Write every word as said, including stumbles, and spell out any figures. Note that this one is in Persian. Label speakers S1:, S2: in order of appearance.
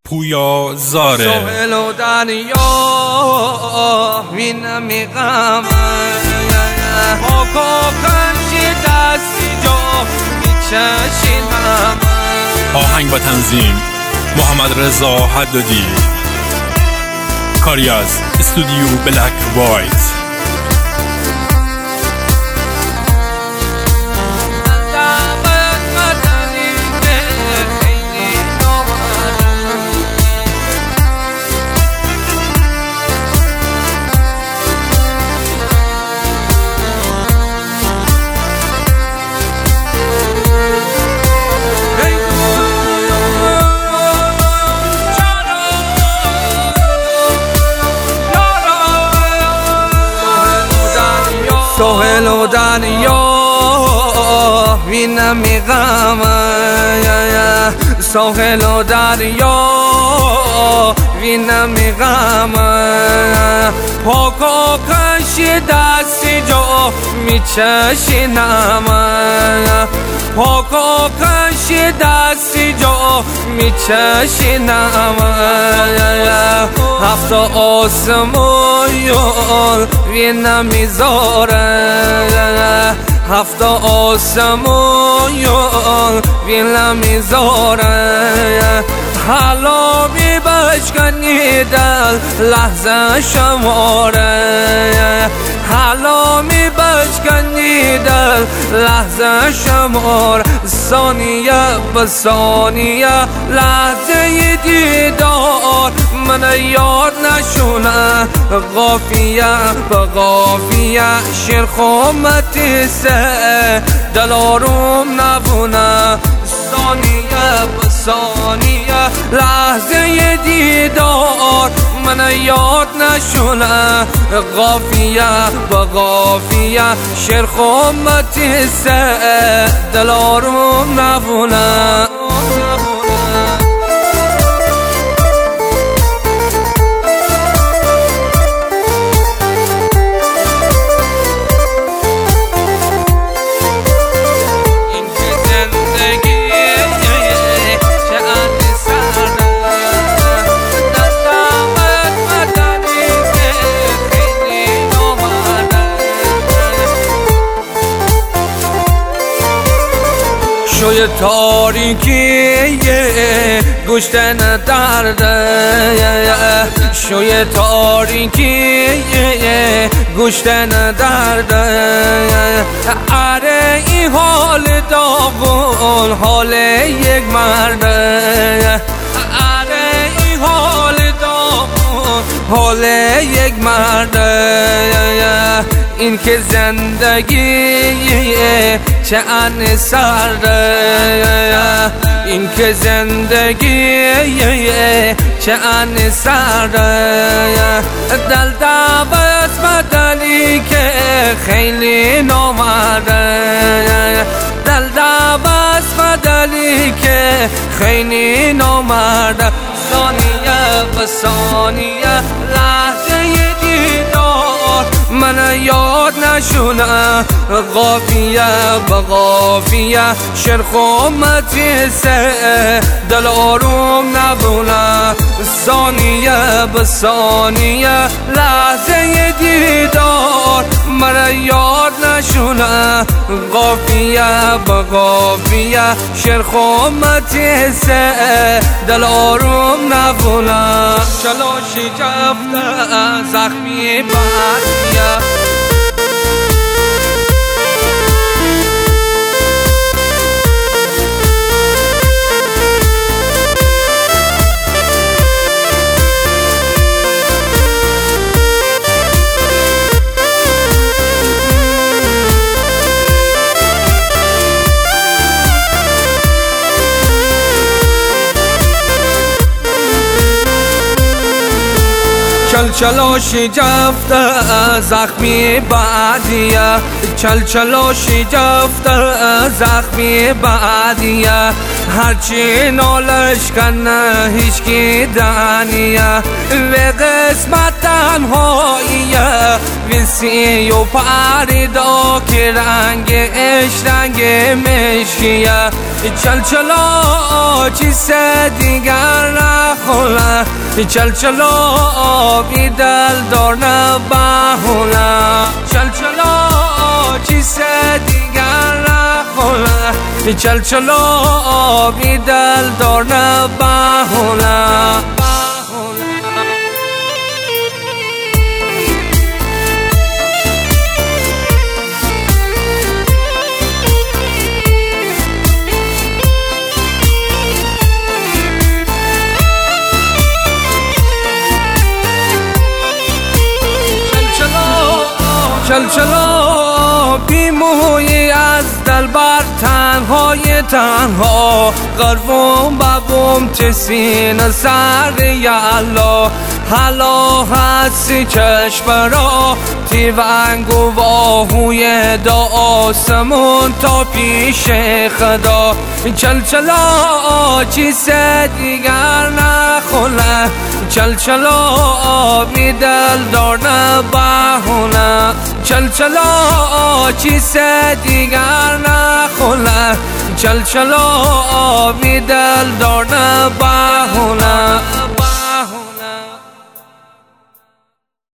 S1: پویا زاره
S2: سهل و دریا وینم غم پاکا کنشی دستی جا میچشینم.
S1: آهنگ و تنظیم محمد رضا حدادی، کاری از استودیو بلک وایت.
S2: سهل و دریا وینم غم سهل و دریا وینم غم پاکا کنشی دستی جا میچشینم. پاکا کنشی دستی جا میچشینم. هفت آسمون وینم میذاره، هفت آسمون وینم میذاره. حالا می بشکنی دل لحظه شماره، حالا می بشکنی دل لحظه شمار. ثانیه به ثانیه لحظه دیدار من یاد نشونه. قافیه به قافیه شیر خومتی سه دل آروم نبونه. ثانیه به ثانیه لحظه دیدار من یاد نشونه. قافیه به قافیه شیر خومتی سه دل آروم نبونه. شوی تاریکی گوشتن درده، شوی تاریکی گوشتن درده. اره این حال داغون حال یک مرده، اره این حال داغون حال یک مرده. این که زندگی چه ان سرده، این که زندگی چه ان سرده. دل دعوت بدلی که خیلی نامرده، دل دعوت بدلی که خیلی نامرده. ثانیه به ثانیه لحظه دیدار من یاد نشونه. قافیه به قافیه شیر خومتی سه دل آروم نبونه. ثانیه به ثانیه لحظه دیدار من یاد نشونه. قافیه به قافیه شیر خومتی سه دل آروم نبونه. چلو شکفته زخمی بدیه چل چلو شجفت زخمی بعدیه، چل چلو شجفت زخمی بعدیه. هرچی نالش کنه هیچ کی دانیه. و قسمت تنهاییه ویسی و پریدا که رنگ اش رنگ مشکیه. چل چلا چیز دیگر نخوله چل چلا بی دل دار نبهونه چل چلا چیز دیگر نخوله چل چلا بی دل دار نبهونه چل چلا بی موی از دل بر تنهای تنها قربون ببوم تسین سر یالا حالا هستی چشم را تیونگ و واهوی دا آسمون تا پیش خدا چل چلا چیز دیگر نخوله چل چلا بی دل دار نبهونه چل چلا چیز دیگر نخوله چل چلا بی دل دار نبهونه